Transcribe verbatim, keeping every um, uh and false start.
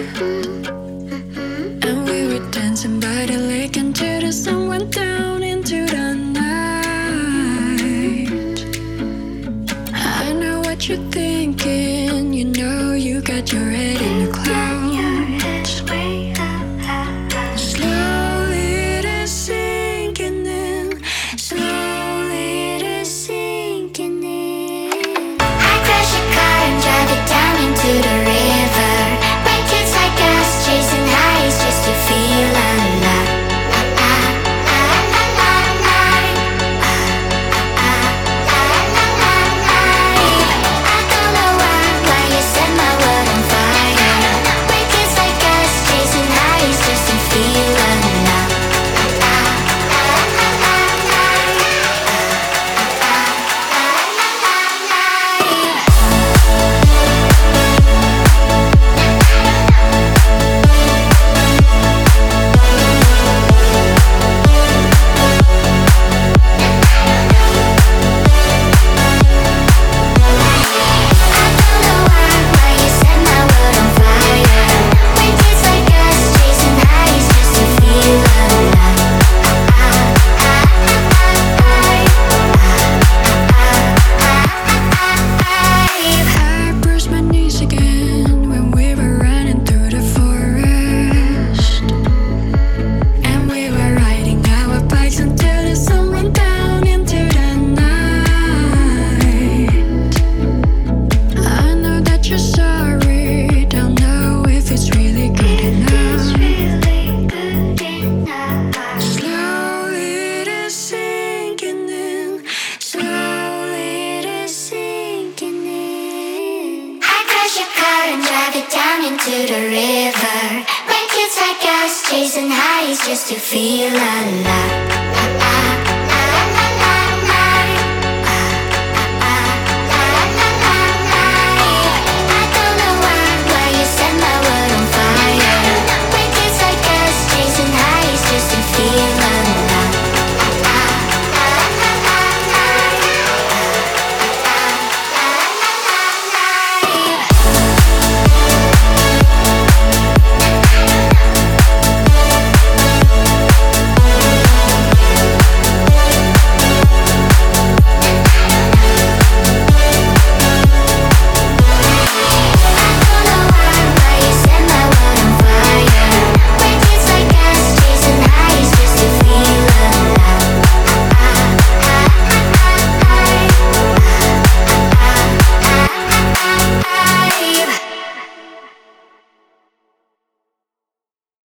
And we were dancing by the lake until the sun went down into the night. I know what you're thinking, you know you got your head in the clouds. Slowly they're sinking in, slowly they're sinking in. I crash a car and drive it down into the river. When kids like us chasing highs just to feel alive. Into the river. When kids like us chasing highs just to feel alive.